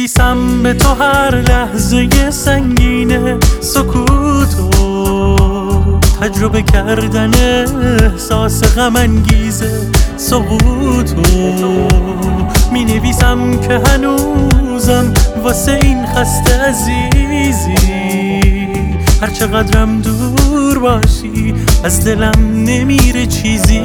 نویسم به تو هر لحظه سنگین سکوتو، تجربه کردن احساس غم انگیز سقوطو. می نویسم که هنوزم واسه این خسته عزیزی، هر چقدرم دور باشی از دلم نمیره چیزی.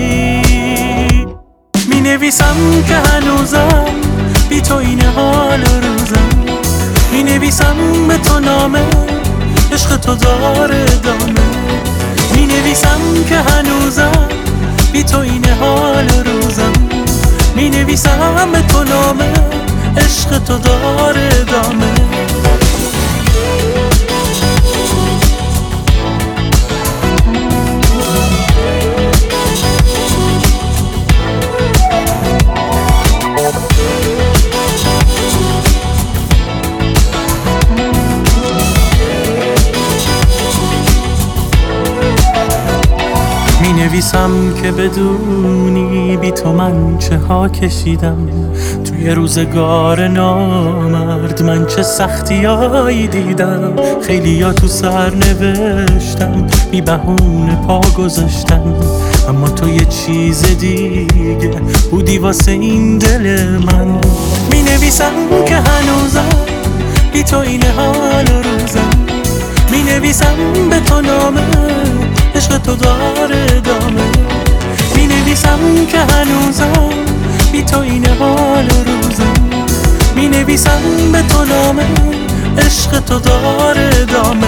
می نویسم که هنوزم بی تو این حال روزم، می نویسم به تو نامه عشق تو داره ادامه. می نویسم که هنوزم بی تو این حال روزم، می نویسم به تو نامه عشق تو داره ادامه. می نویسم که بدونی بی تو من چه ها کشیدم، توی روزگار نامرد من چه سختیایی دیدم. خیلی ها تو سر نوشتم بی بهونه پا گذاشتم، اما تو یه چیز دیگه بودی واسه این دل من. می نویسم که هنوزم بی تو این حال روزم، می نویسم به تو نامه عشق تو داره ادامه. می نویسم که هنوزم بی تو این حال روزم، می نویسم به تو نامه عشق تو داره ادامه.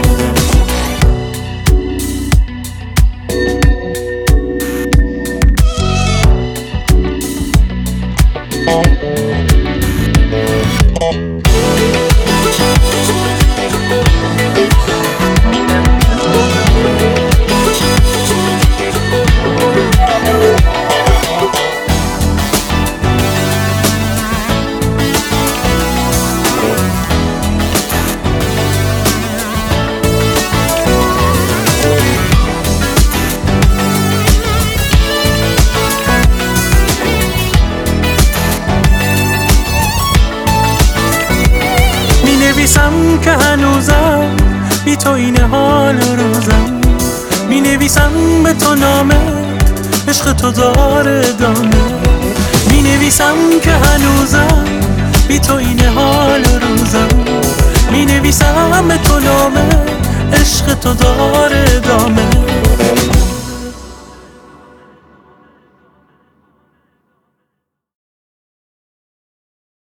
می نویسم که هنوزم بی تو این حال روزم، می نویسم به تو نامه عشق تو داره ادامه. می نویسم که هنوزم بی تو این حال روزم، می نویسم به تو نامه عشق تو داره ادامه.